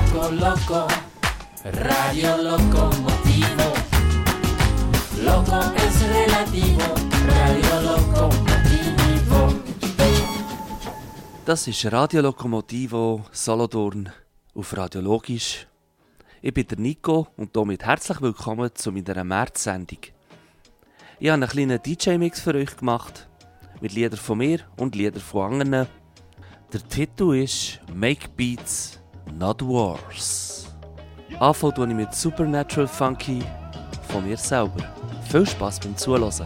Loco, loco, Radio Locomotivo. Loco es relativo, Radio Locomotivo. Das ist Radio Locomotivo Solothurn auf Radio Logisch. Ich bin der Nico und damit herzlich willkommen zu meiner März-Sendung. Ich habe einen kleinen DJ-Mix für euch gemacht, mit Liedern von mir und Liedern von anderen. Der Titel ist «Make Beats, Not Wars». Anfangen tue ich mit Supernatural Funky von mir selber. Viel Spass beim Zuhören.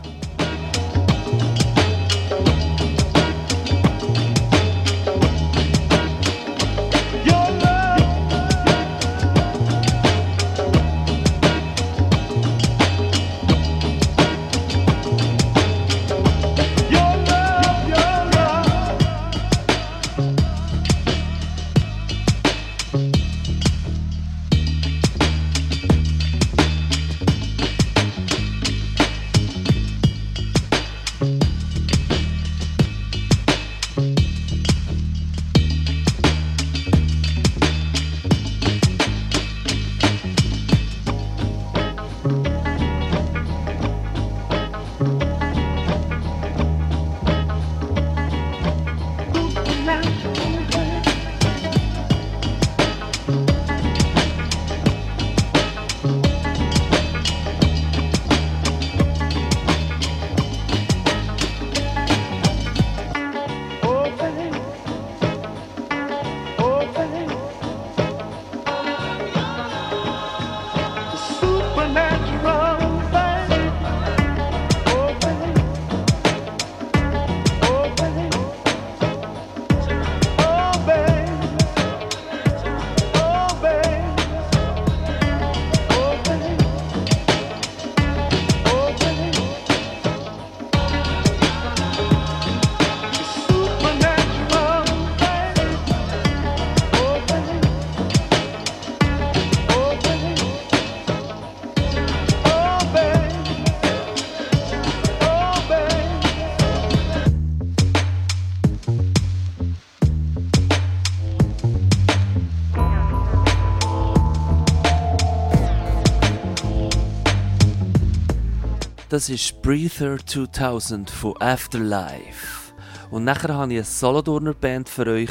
Das ist Breather 2000 von Afterlife. Und nachher habe ich eine Solothurner Band für euch,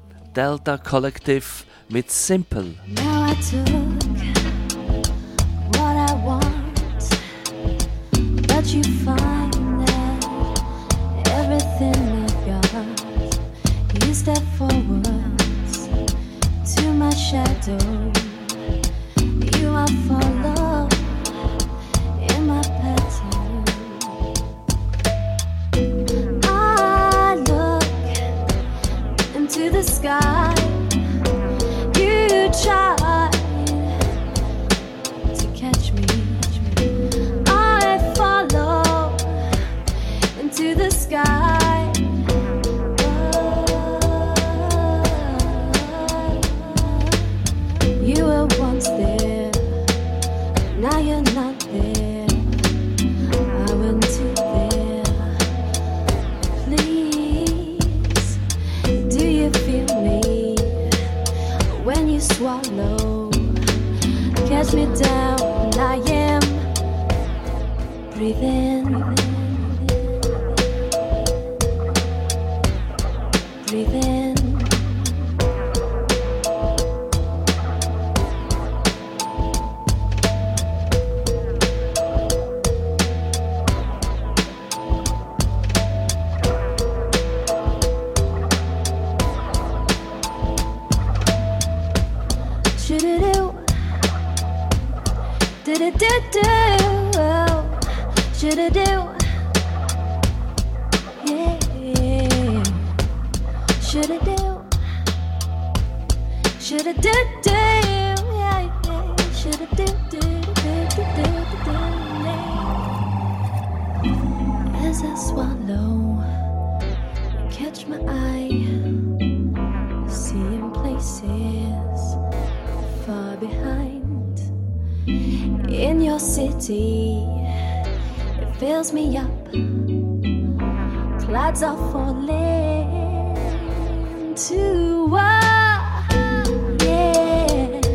Delta Collective mit Simple. Now I took what I want, but you find that everything I've got. You step forwards to my shadow. You are follow in my pattern. To the sky, you tried to catch me. I follow into the sky. You were once there, now you're not there. I went to there. Please, do you feel me when you swallow? Catch me down, and I am breathing, breathing. Shoulda do, yeah. Shoulda do, shoulda do, yeah. Shoulda do, yeah. As I swallow, you catch my eye, seeing places far behind. In your city, it fills me up. Clouds are falling to yeah.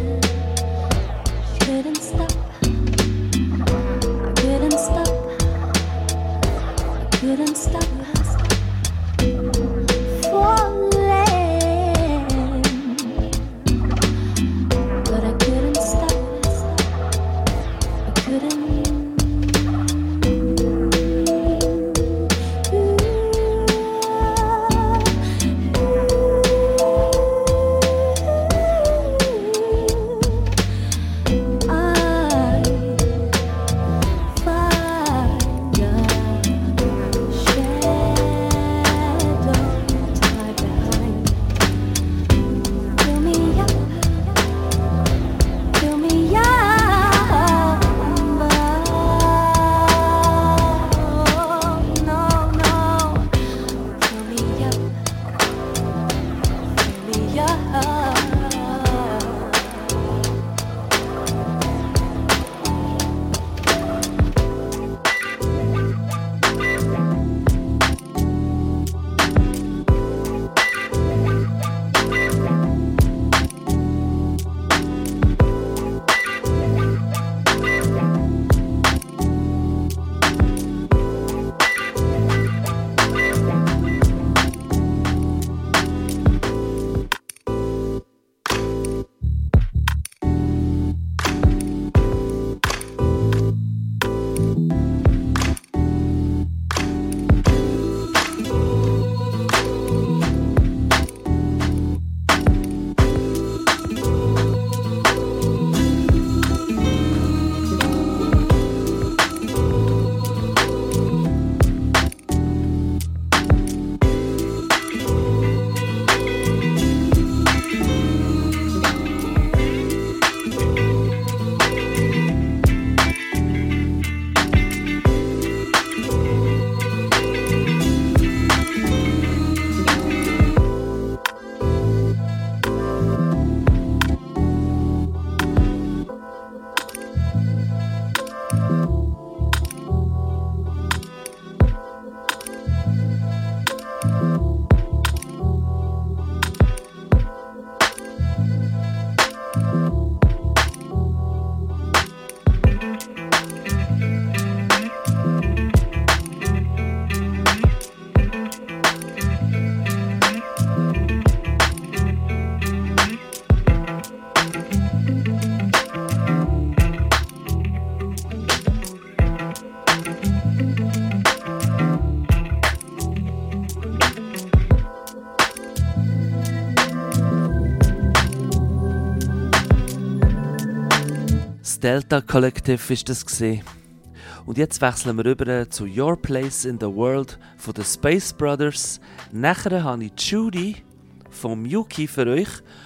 Delta Collective ist das gewesen. Und jetzt wechseln wir rüber zu Your Place in the World von den Space Brothers. Nachher habe ich Judy vom Yuki für euch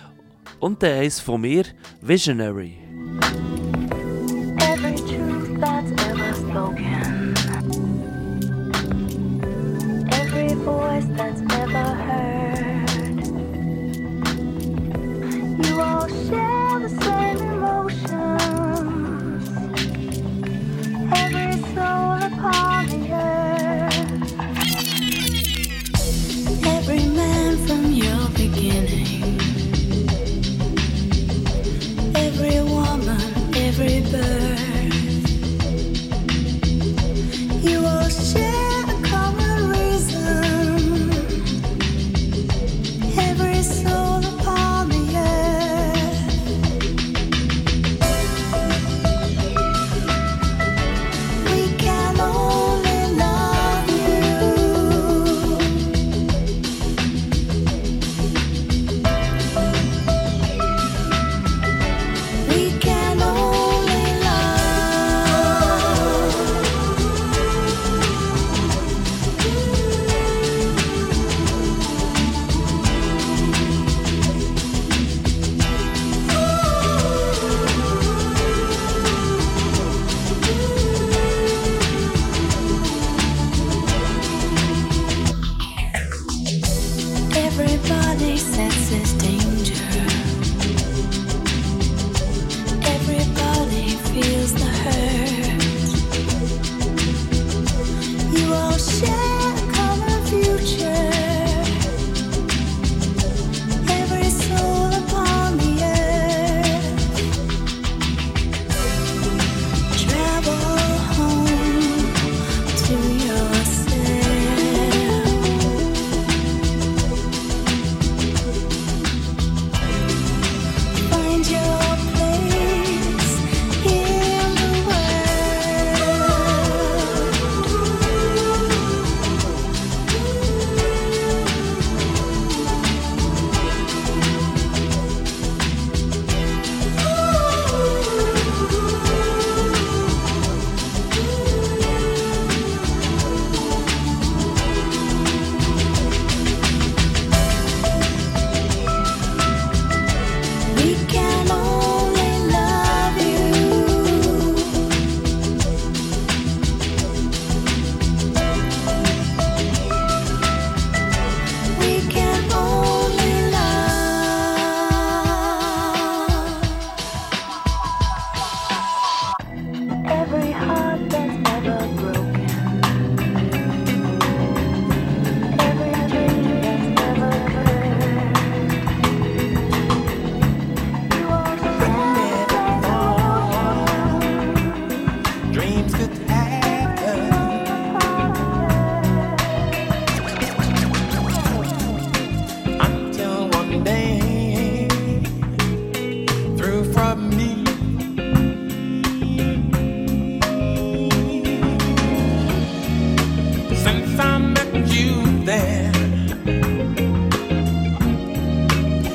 und der eins von mir, Visionary. Every truth that's ever spoken, every voice that's ever heard, you all share the same emotions, every soul upon the earth, every man from your beginning, every woman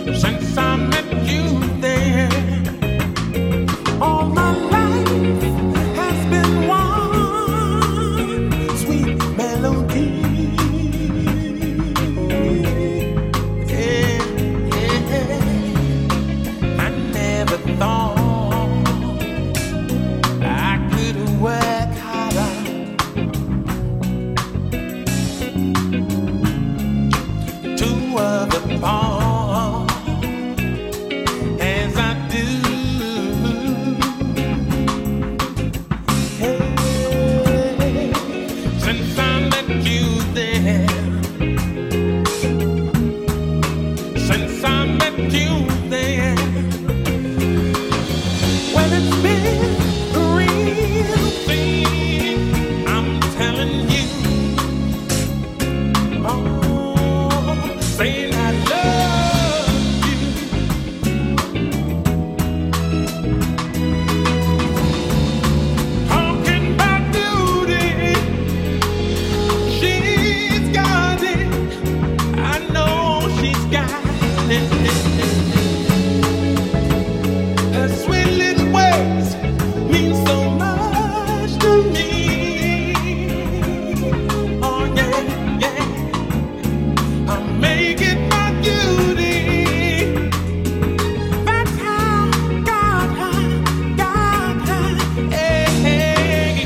since I met you there. All my life has been one sweet melody. Yeah, yeah. I never thought I could work harder to other part as I do. Hey, since I met you there, since I met you there, well, it's been a real thing, I'm telling you. Oh, saying I love you. Talking about beauty, she's got it. I know she's got it. Her sweet little ways mean so much to me. Oh yeah, yeah. I'm making my duty. That's how God, hey.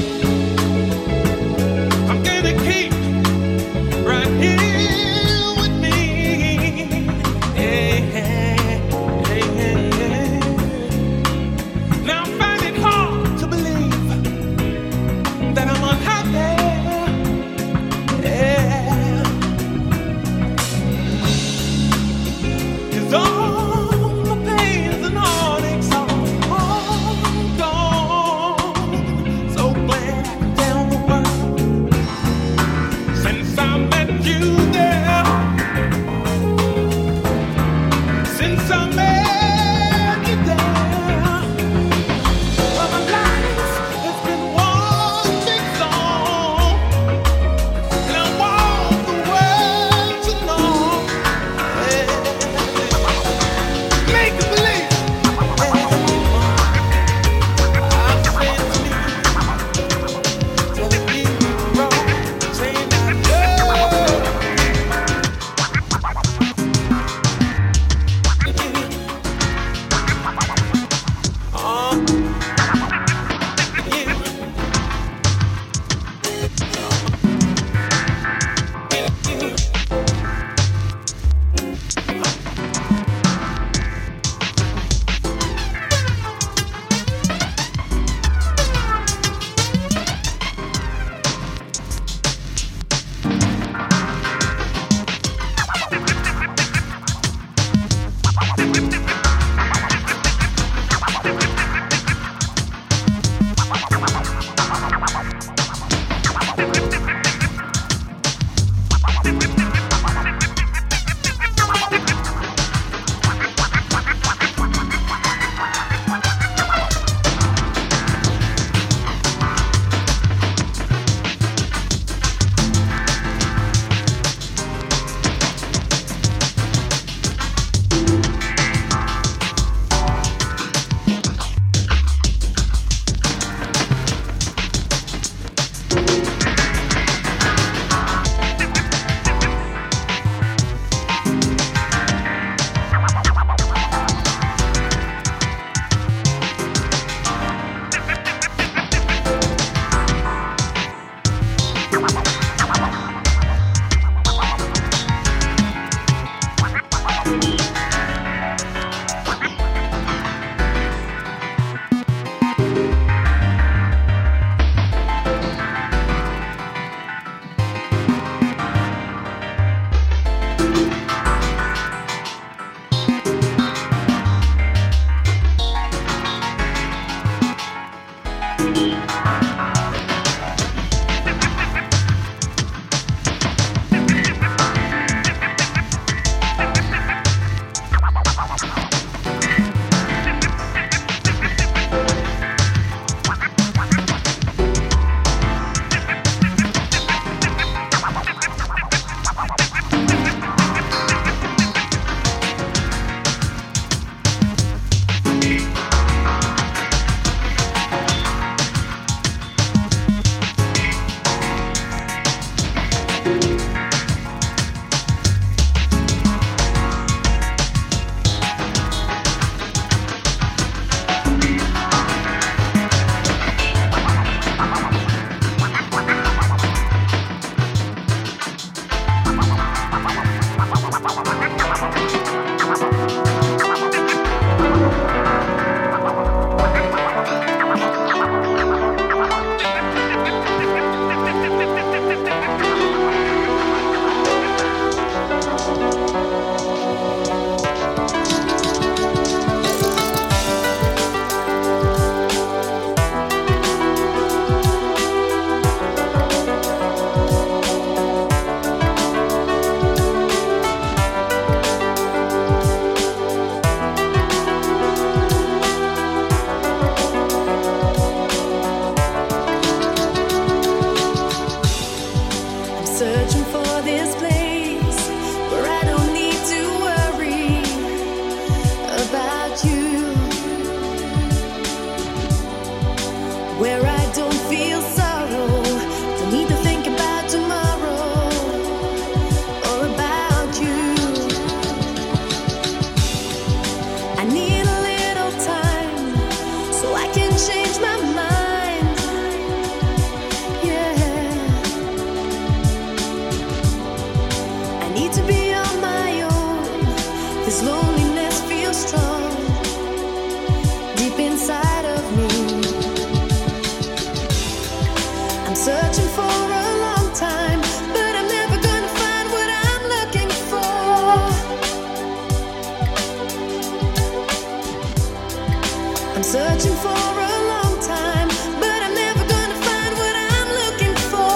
I'm gonna keep right here with me. Hey. This loneliness feels strong deep inside of me. I'm searching for a long time, but I'm never gonna find what I'm looking for. I'm searching for a long time, but I'm never gonna find what I'm looking for.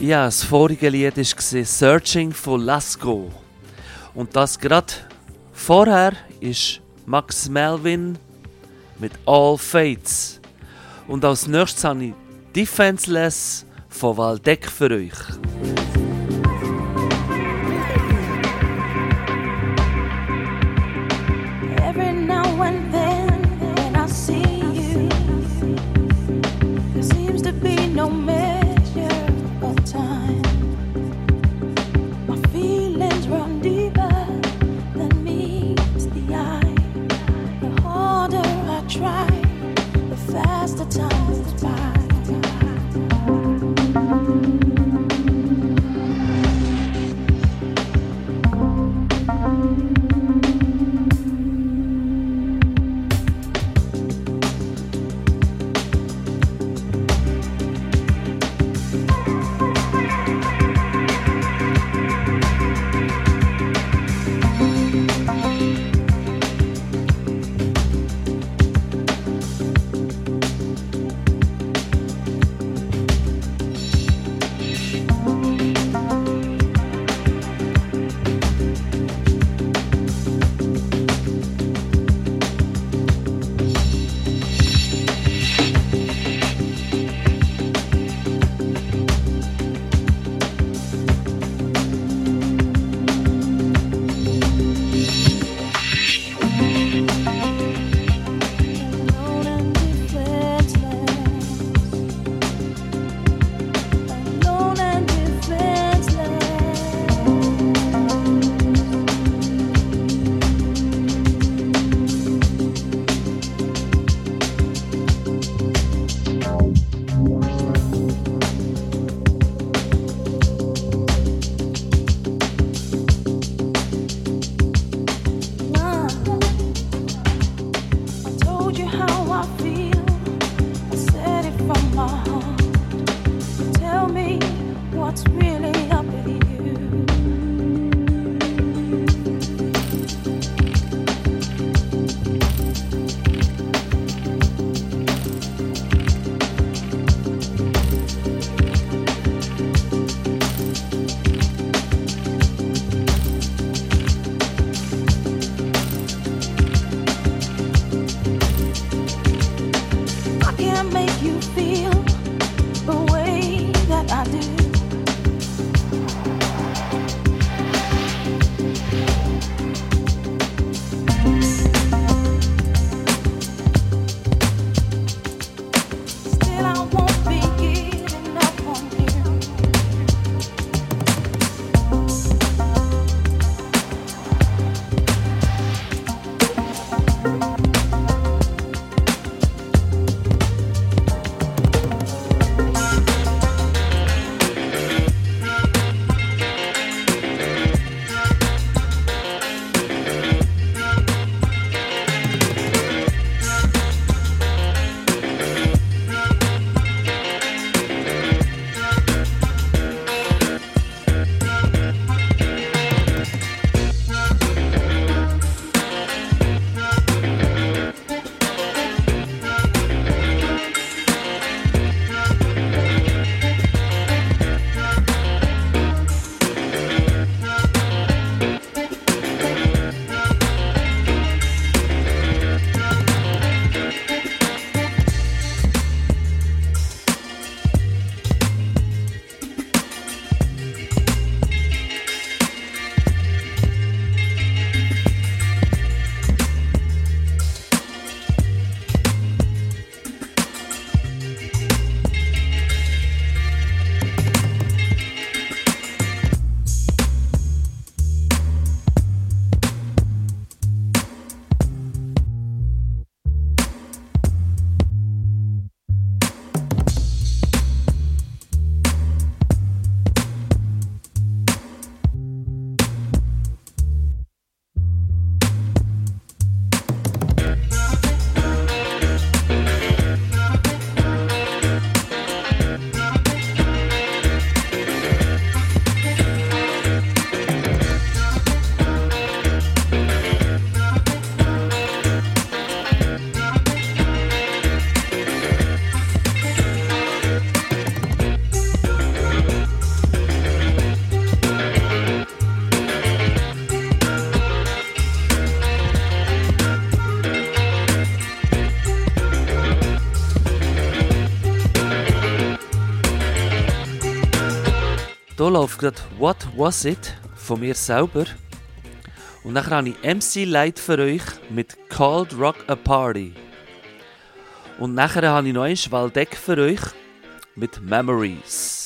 Ja, das vorige Lied war «Searching for Lasco». Und das gerade vorher ist Max Melvin mit «All Fates». Und als nächstes habe ich «Defenseless» von Waldeck für euch. Every now and then when I see you, there seems to be no measure of time. My feelings run deeper than meets the eye. The harder I try, the faster time goes by. Hier läuft gerade «What Was It» von mir selber. Und dann habe ich MC Light für euch mit «Called Rock a Party». Und nachher habe ich noch einen Waldeck für euch mit «Memories».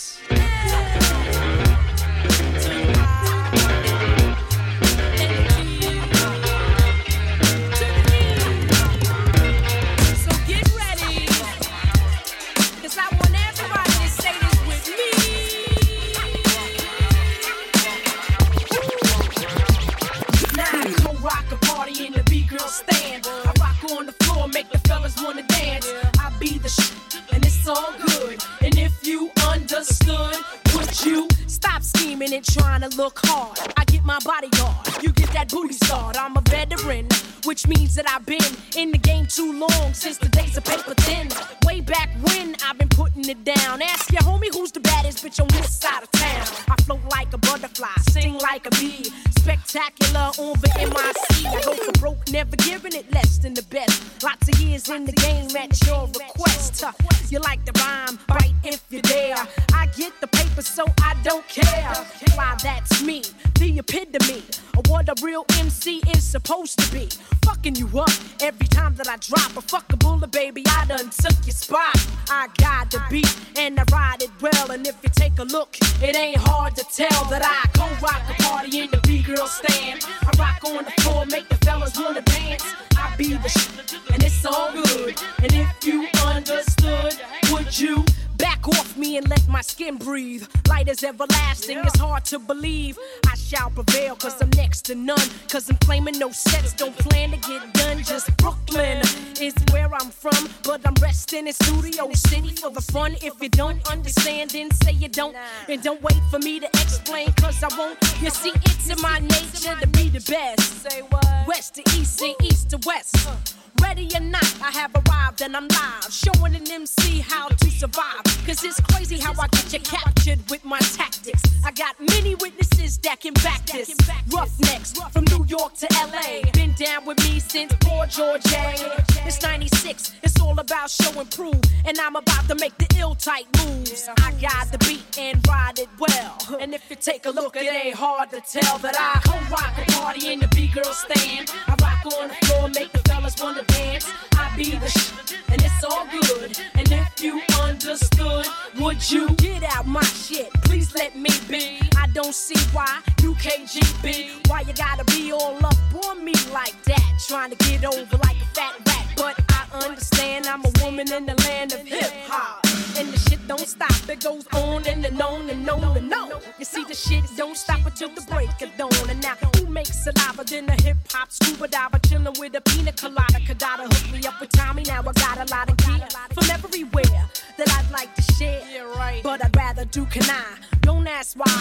And trying to look hard, I get my bodyguard, you get that booty start. I'm a veteran, which means that I've been in the game too long, since the days of paper thin. Way back when I've been putting it down. Ask your homie who's the baddest bitch on this side of town. I float like a butterfly, sing like a bee, spectacular on the MIC. I go for broke, never giving it less than the best. Lots of years in the game at your request. You like the rhyme, right if you dare. I get the paper so I don't care. Why, that's me, the epitome of what a real MC is supposed to be. Fucking you up every time that I drop a fucking bullet, baby. I done took your spot. I got the beat and I ride it well. And if you take a look, it ain't hard to tell that I go rock the party in the B-girl stand. I rock on the floor, make the fellas wanna dance. I be the shit, and it's all good. And if you understood, would you back off me and let my skin breathe? Light is everlasting, it's hard to believe. I shall prevail, cause I'm next to none. Cause I'm claiming no sets, don't plan to get done. Just Brooklyn is where I'm from, but I'm resting in Studio City for the fun. If you don't understand, then say you don't. And don't wait for me to explain, cause I won't. You see, it's in my nature to be the best. Say what? West to east and east to west. Ready or not, I have arrived and I'm live, showing an MC how to survive. Cause it's crazy how I get you captured with my tactics. I got many witnesses that can back this. Roughnecks from New York to LA, been down with me since poor George A. It's 96, it's all about show and prove. And I'm about to make the ill-tight moves. I got the beat and ride it well. And if you take a look, it ain't hard to tell that I come rock the party in the B-girl stand. I rock on the floor, make the fellas wanna dance. I be the shit, and it's all good. And if you understood, would you get out my shit? Please let me be. I don't see why you KGB. Why you gotta be all up on me like that? Trying to get over like a fat rat. But I understand I'm a woman in the land of hip-hop. And the shit don't stop, it goes on and on and on and on. You see, the shit don't stop until the break of dawn. And now, who makes saliva than a hip-hop scuba diver? Chillin' with a pina colada. Kadada hook me up with Tommy, now I got a lot of gear from everywhere that I'd like to share. But I'd rather do canine. Don't ask why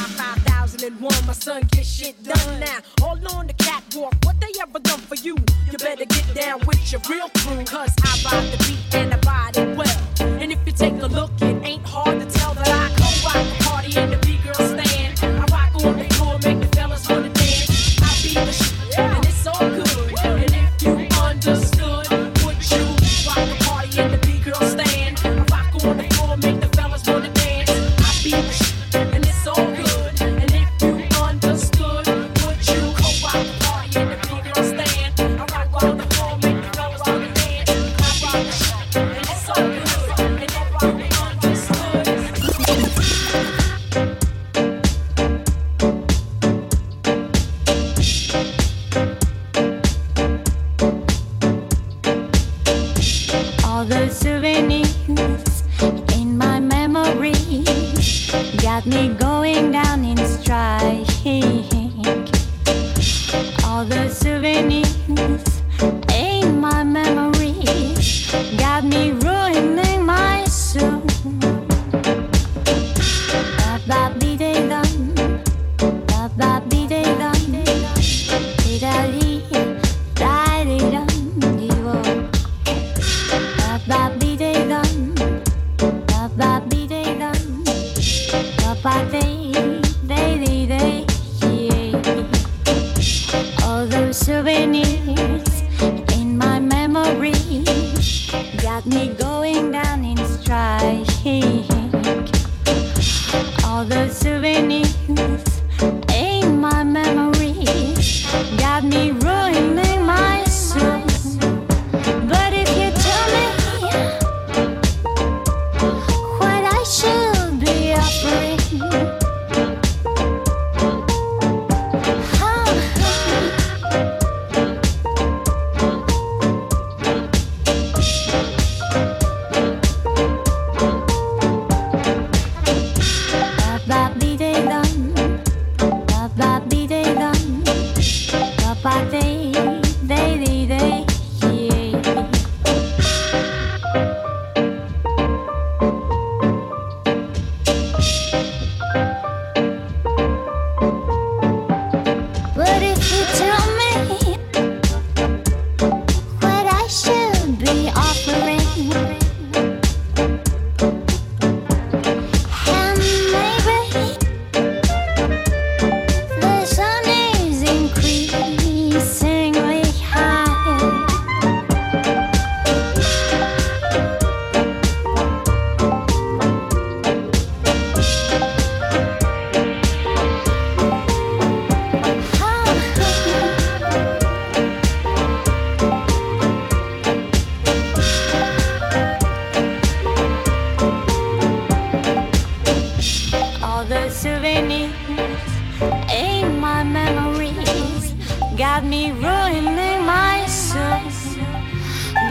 5001, my son get shit done now. All on the catwalk, what they ever done for you? You better get down with your real crew. Cause I ride the beat and I ride it well. And if you take a look, it ain't hard to tell that I come rock the party in the B-girl stand. I rock on the floor, make the fellas wanna dance. I be the shit, and it's all good. And if you understood, would you rock the party in the B-girl stand? I rock on the floor, make the fellas wanna dance. I be the shit, and it's all good. And if you understood, would you go rock the party in the B-girl stand? I rock on the floor, make the fellas wanna dance. I rock the shit, and it's all good. All the souvenirs in my memory got me going down in strike. All the souvenirs in my memory got me ruining my soul. Ba-ba-dee-dee-dum, ba-ba-dee-dee-dum, dee-da-dee, da-dee-dum, dee-wo. Ba-ba-dee-dee-dum, ba-ba-dee-dee-dum, ba-ba-dee-dee-dee-dee.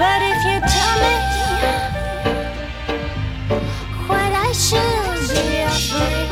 But if you tell me what I should be offering,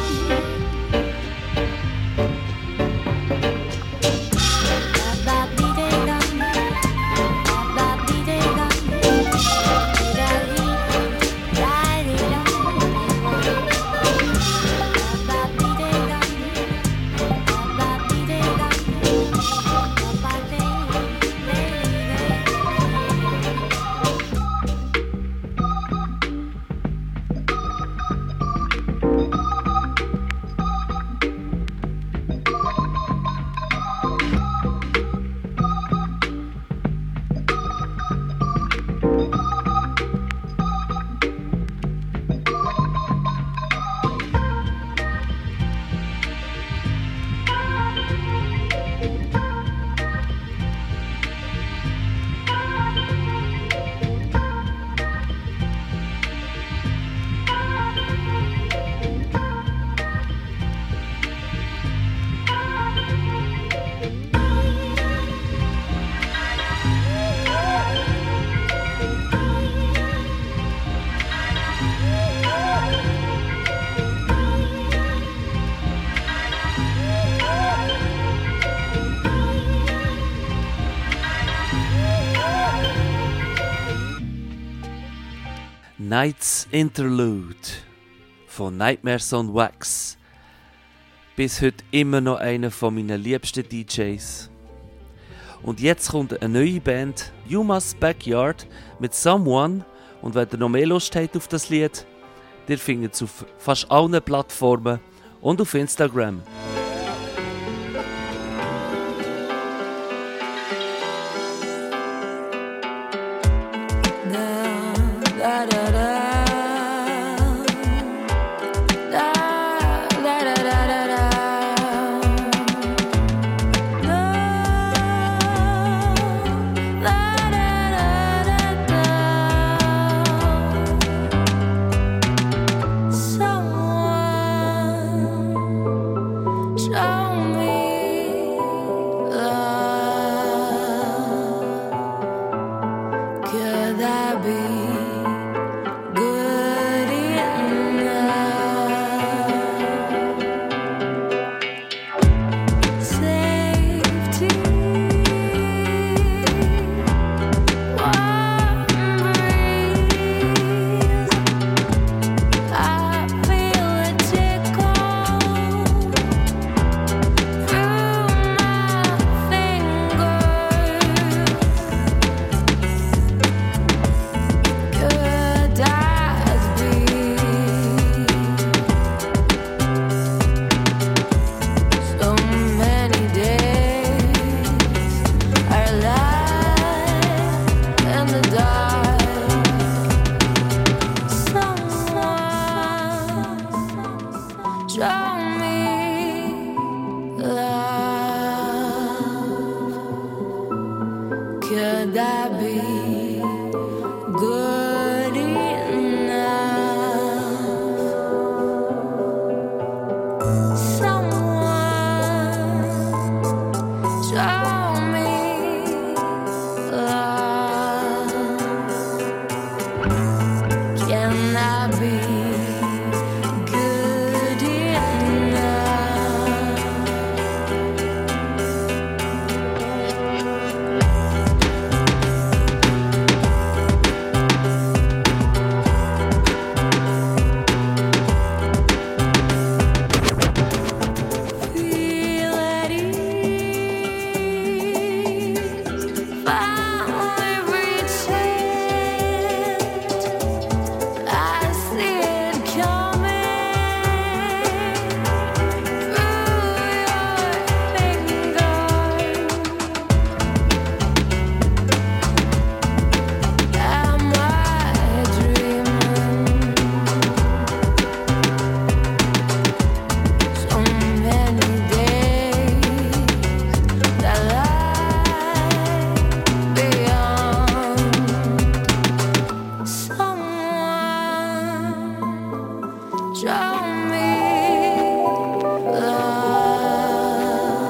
Nights Interlude von Nightmares on Wax. Bis heute immer noch einer von meinen liebsten DJs. Und jetzt kommt eine neue Band, Yuma's Backyard, mit Someone. Und wenn ihr noch mehr Lust habt auf das Lied, ihr findet es auf fast allen Plattformen und auf Instagram.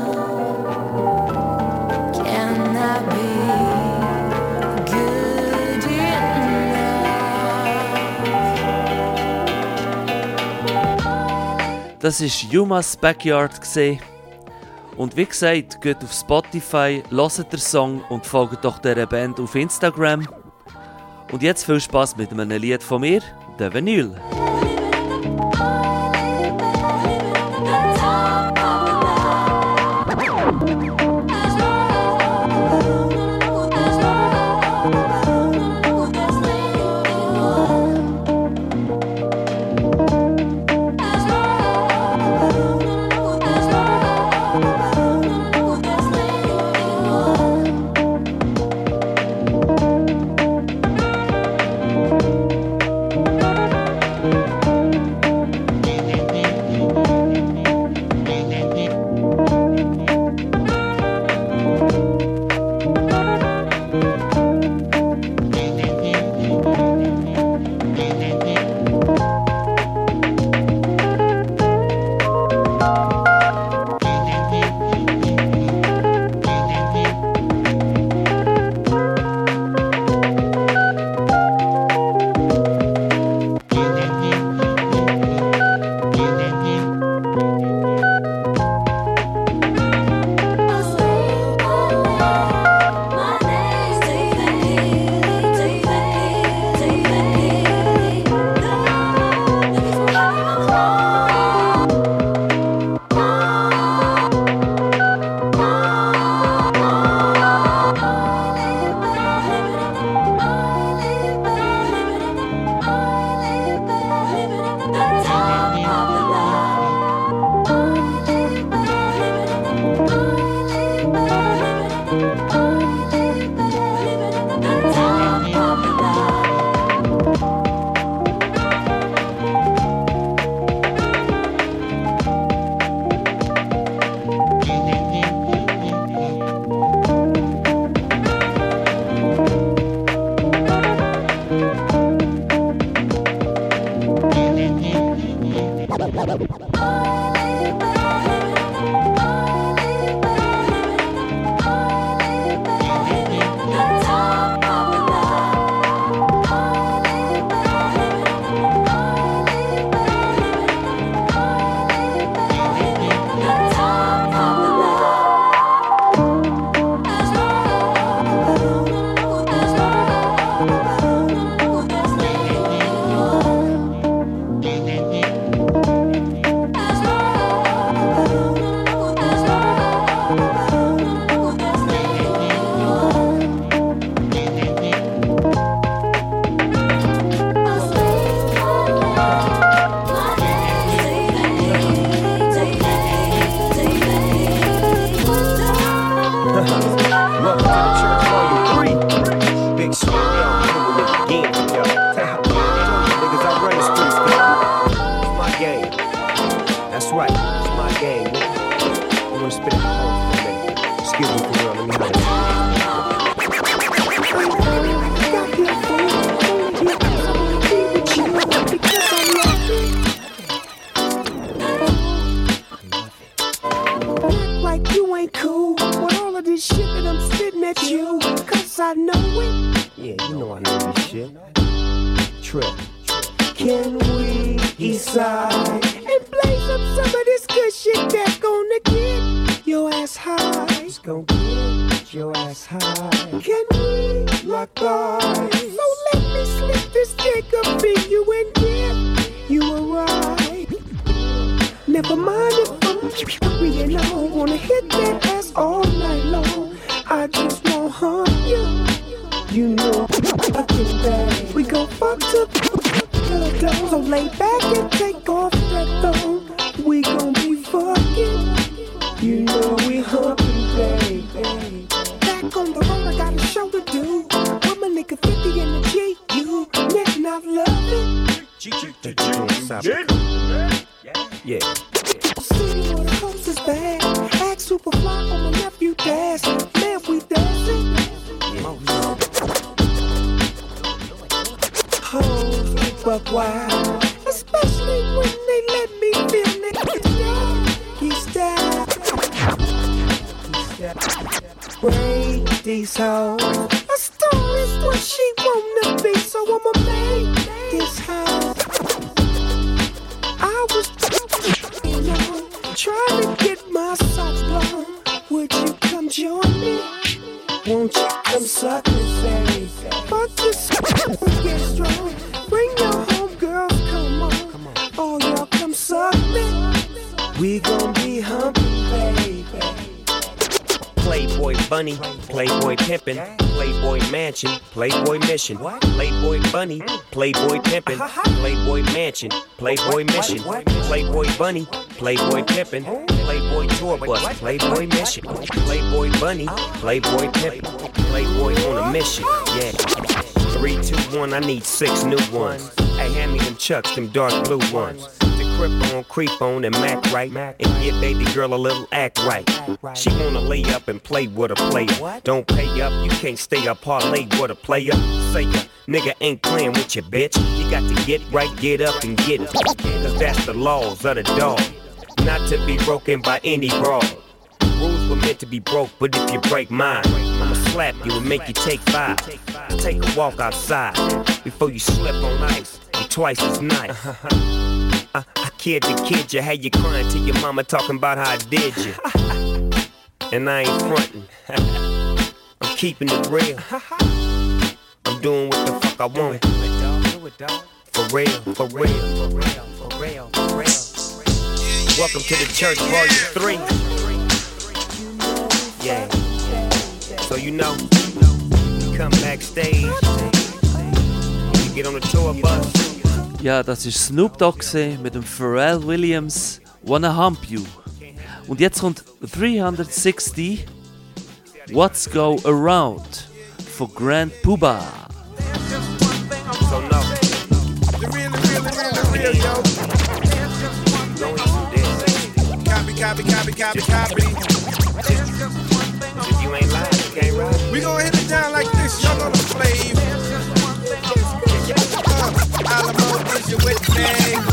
Can I be good Das war Yuma's Backyard. Und wie gesagt, geht auf Spotify, hört den Song und folgt doch dieser Band auf Instagram. Und jetzt viel Spass mit einem Lied von mir, der Vinyl. won't you come suck me, baby? But this get strong. Bring your homegirls, come on. Oh, y'all come suck me. We gon' be humping, baby. Playboy bunny, Playboy pimpin', Playboy mansion, Playboy mission. Playboy bunny, Playboy pimpin', Playboy mansion, Playboy mission. Playboy bunny, Playboy pimpin', Playboy tour bus, Playboy mission. Playboy bunny, Playboy pimpin', Playboy on a mission. Yeah. 3, 2, 1, I need 6 new ones. Hey, hand me them chucks, them dark blue ones. Creep on and Mac right, and give baby girl a little act right. She wanna lay up and play with a player. Don't pay up, you can't stay up, parlay with a player. Say ya, nigga ain't playing with your bitch. You got to get right, get up and get it. Cause that's the laws of the dog, not to be broken by any brawl. Rules were meant to be broke, but if you break mine, I'ma slap you and make you take 5. Take a walk outside before you slip on ice. I'm twice as nice. I kid you, had you crying to your mama talking about how I did you. And I ain't frontin', I'm keeping it real. I'm doing what the fuck I want. For real, for real, for real, for real, for real. Welcome to the church, volume 3. Yeah. So you know, you come backstage, you get on the tour bus. Ja, das war Snoop Dogg mit dem Pharrell Williams Wanna Hump You. Und jetzt kommt 360 What's Go Around for Grand Puba. So no. The real, yo. Copy. If you ain't lying, you can't ride. We gon' hit it down like this, y'all know the flavor. Alamo, is you with me?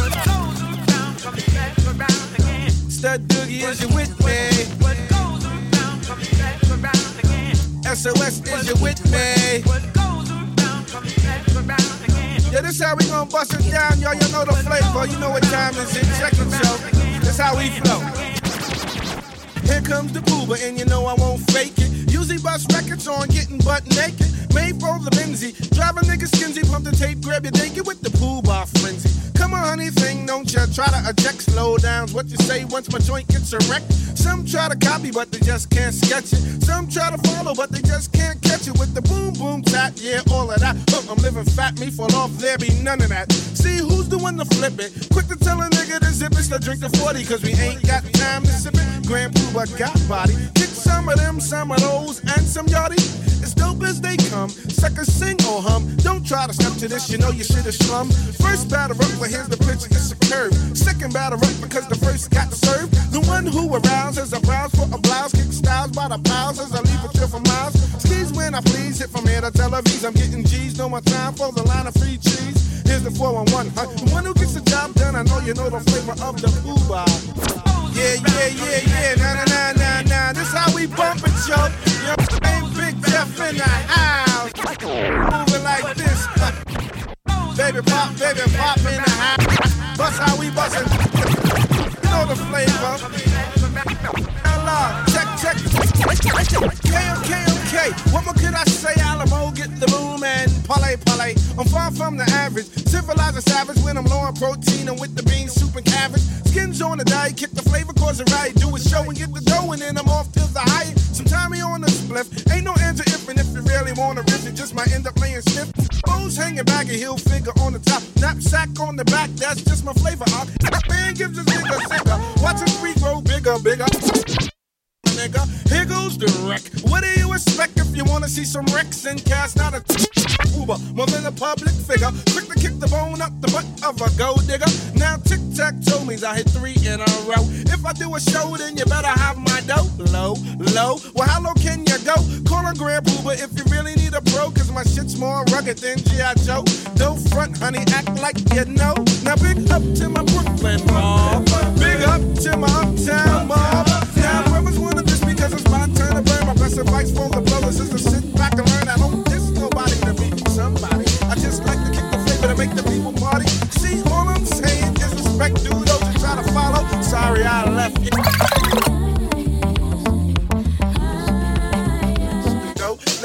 Stud Doogie, is you with me? SOS, is you with me? Yeah, this how we gon' bust it down, y'all. You know the flavor. You know what time is it? Check it, yo. That's how we flow. Here comes the Booba, and you know I won't fake it. Usually bust records on getting butt naked. Made for the Benzie. Drive a nigga skinsy, pump the tape, grab your dinky with the Pooh-Bah frenzy. Come on, honey, thing, don't ya try to eject slow downs. What you say once my joint gets erect? Some try to copy, but they just can't sketch it. Some try to follow, but they just can't catch it. With the boom, boom, tap, yeah, all of that. I'm living fat, me fall off, there be none of that. See, who's the one to flip it? Quick to tell a nigga to zip it, to drink the 40, cause we ain't got time to sip it. Grand Pooba got body. Kick some of them, some of those, and some yachty. As dope as they come, suckers sing or hum. Don't try to step to this, you know you shit is slum. First batter up, but here's the pitch, it's a curve. Second batter up, because the first got served. The one who arouses a browse for a blouse. Kick styles by the piles as I leave a trail for miles. Skis when I please, hit from here to Tel Aviv. I'm getting G's, no more time for the line of free cheese. Here's the 411, huh? The one who gets the job done, I know you know the flavor of the Pooh-Bah. Yeah, nah, this how we bump it, yo. Ain't Big Jeff in the house. Moving like this. Baby pop in the house. Bust how we bustin'. You know the flavor. Check. Okay. What more could I say? Alamo, get the boom and parlay. I'm far from the average. Civilized and savage when I'm low on protein and with the beans, soup and cabbage. Skins on the diet, kick the flavor, cause it right. Do a show and get the dough and then I'm off till the height. Sometime me on the spliff. Ain't no answer if and if you really wanna riff, it just might end up laying stiff. Bows hanging back, a heel figure on the top. Knapsack on the back, that's just my flavor. Man gives us nigga sicker. Watch his feet grow bigger. Nigga, here goes the wreck. What do you expect if you wanna see some wrecks and cast not a Uber, more than a public figure? Quick to kick the bone up the butt of a gold digger. Now tic-tac-toe means I hit 3 in a row. If I do a show, then you better have my dough. Low. Well, how low can you go? Call a Grand Pooba if you really need a pro, cause my shit's more rugged than G.I. Joe. Don't front, honey, act like you know. Now big up to my Brooklyn mob. Big up to my uptown mob. Now brothers wanna diss me cause it's my turn to burn. My best advice for the brothers is to sit back and learn. I don't diss nobody to be somebody. I just like to kick the flavor to make the people party. See, all I'm saying is respect, dude. Don't you try to follow. Sorry, I left you.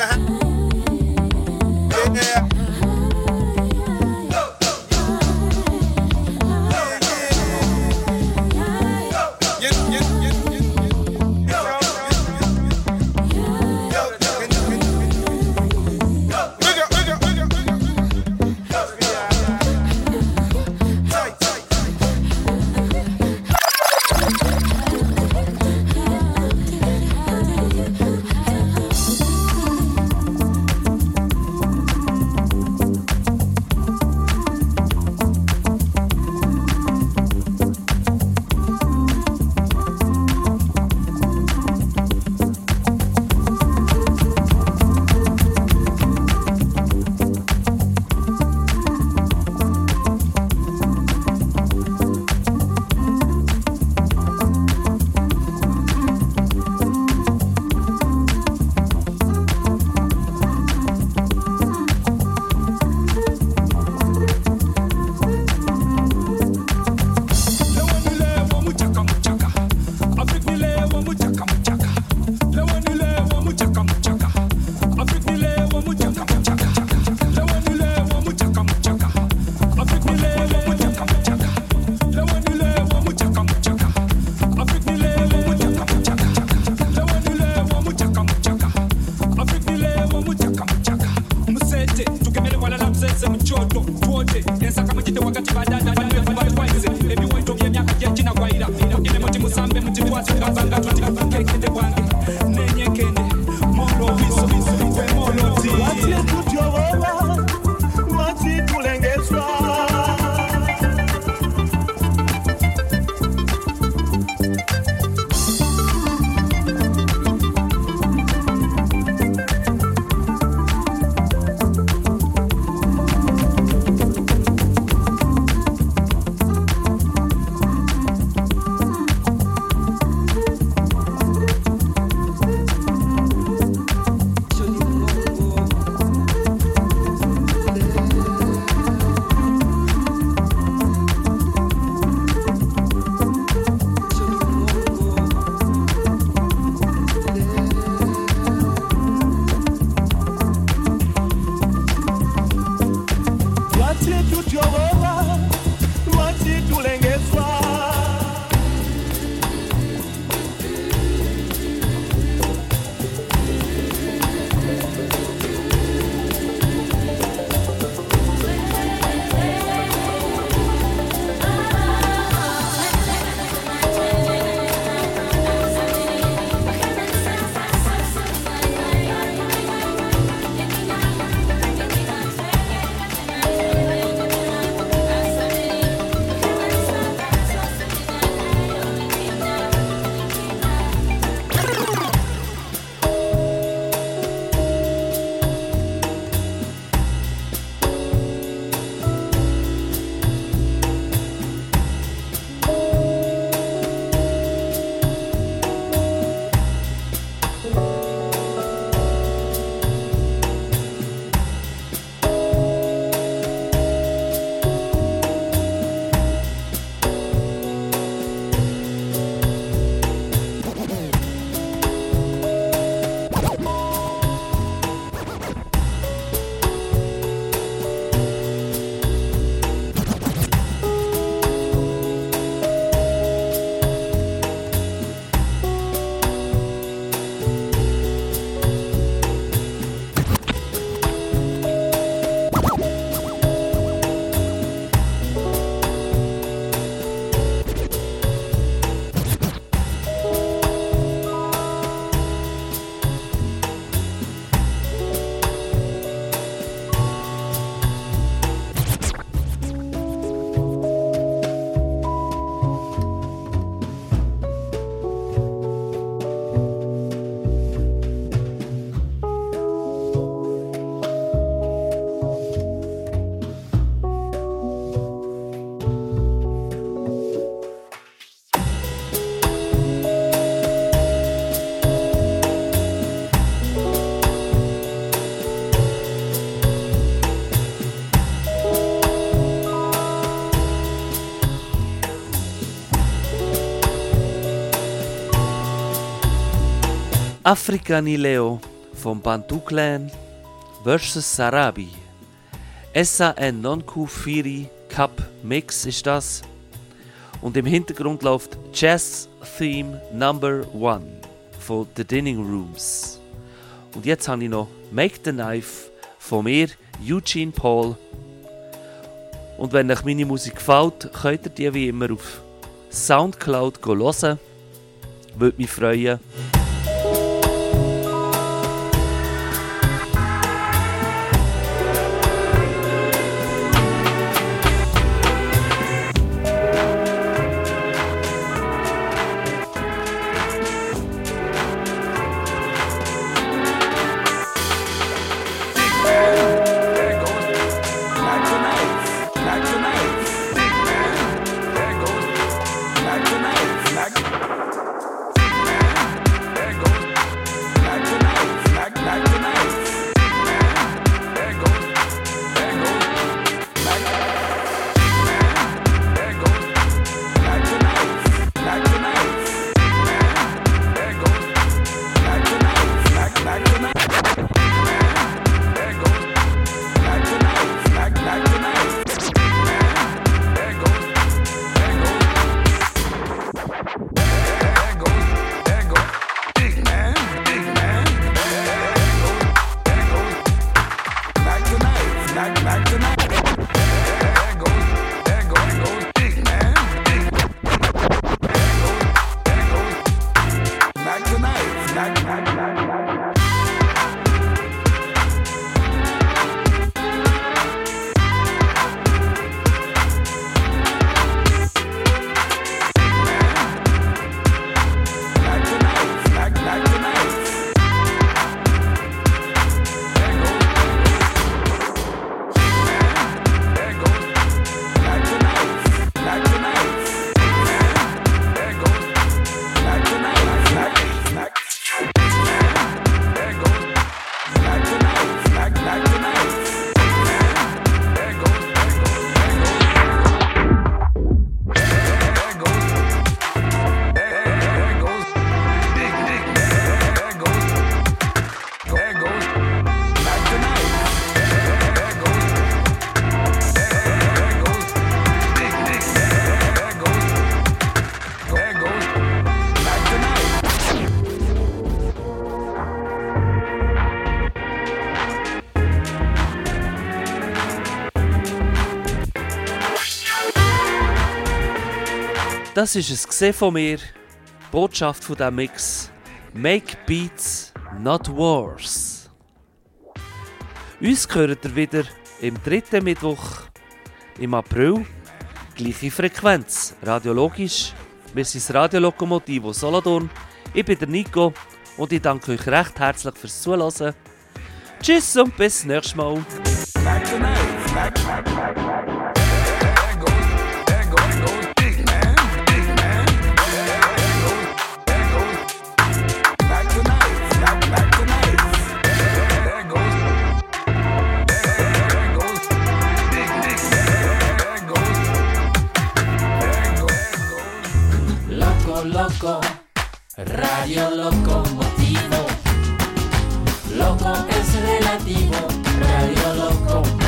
tú lengue soir. Afrika Ni Leo vom Bantu Clan vs. Sarabi. Essa en Nonku Firi Cup Mix ist das. Und im Hintergrund läuft Jazz Theme Number 1 von The Dining Rooms. Und jetzt habe ich noch Make the Knife von mir, Eugene Paul. Und wenn euch meine Musik gefällt, könnt ihr die wie immer auf Soundcloud hören. Würde mich freuen. Big man, Das ist es gesehen von mir. Botschaft von diesem Mix. Make Beats, not Wars. Uns hört ihr wieder im 3. Mittwoch im April. Gleiche Frequenz, radiologisch. Wir sind das Radio Lokomotivo Solothurn. Ich bin der Nico und ich danke euch recht herzlich fürs Zuhören. Tschüss und bis nächstes Mal. Loco, Radio Locomotivo. Loco es relativo, Radio Locomotivo.